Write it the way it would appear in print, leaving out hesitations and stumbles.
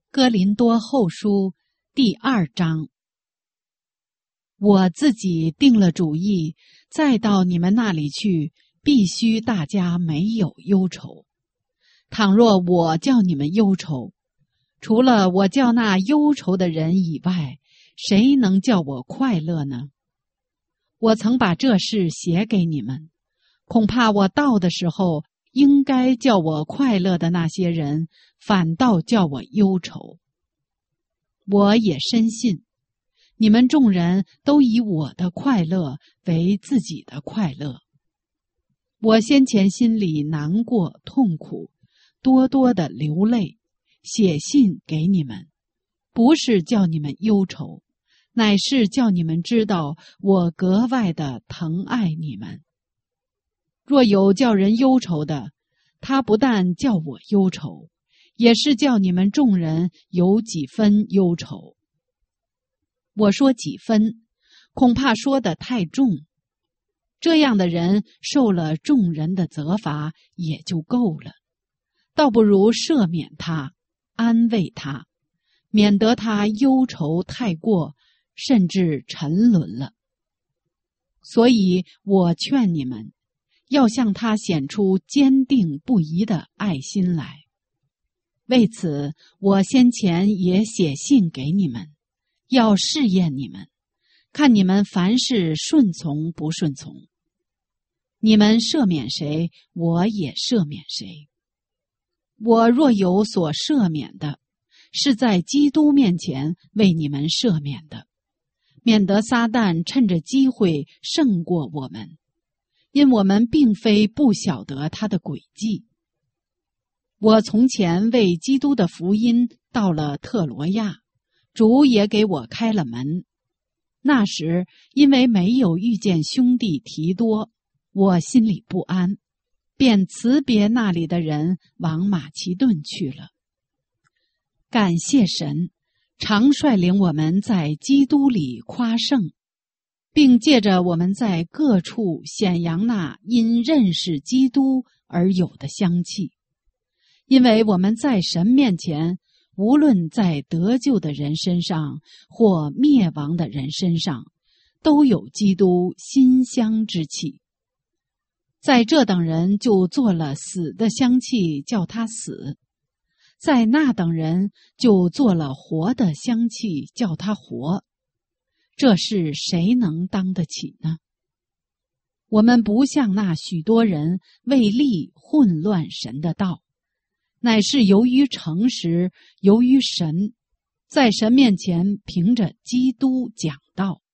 哥林多后书第2章。我自己定了主意，再到你们那里去，必须大家没有忧愁。倘若我叫你们忧愁，除了我叫那忧愁的人以外，谁能叫我快乐呢？我曾把这事写给你们，恐怕我到的时候，应该叫我快乐的那些人，反倒叫我忧愁。我也深信，你们众人都以我的快乐为自己的快乐。我先前心里难过痛苦，多多的流泪，写信给你们，不是叫你们忧愁，乃是叫你们知道我格外的疼爱你们。若有叫人忧愁的，他不但叫我忧愁，也是叫你们众人有几分忧愁。我说几分，恐怕说得太重。这样的人受了众人的责罚也就够了，倒不如赦免他，安慰他，免得他忧愁太过，甚至沉沦了。所以我劝你们，要向他显出坚定不移的爱心来。为此，我先前也写信给你们，要试验你们，看你们凡事顺从不顺从。你们赦免谁，我也赦免谁。我若有所赦免的，是在基督面前为你们赦免的，免得撒旦趁着机会胜过我们，因我们并非不晓得他的诡计。我从前为基督的福音到了特罗亚，主也给我开了门。那时因为没有遇见兄弟提多，我心里不安，便辞别那里的人，往马其顿去了。感谢神，常率领我们在基督里夸胜，并借着我们在各处显扬那因认识基督而有的香气。因为我们在神面前，无论在得救的人身上或灭亡的人身上，都有基督馨香之气。在这等人就做了死的香气，叫他死；在那等人就做了活的香气，叫他活。这事谁能当得起呢？我们不像那许多人为利混乱神的道，乃是由于诚实，由于神，在神面前凭着基督讲道。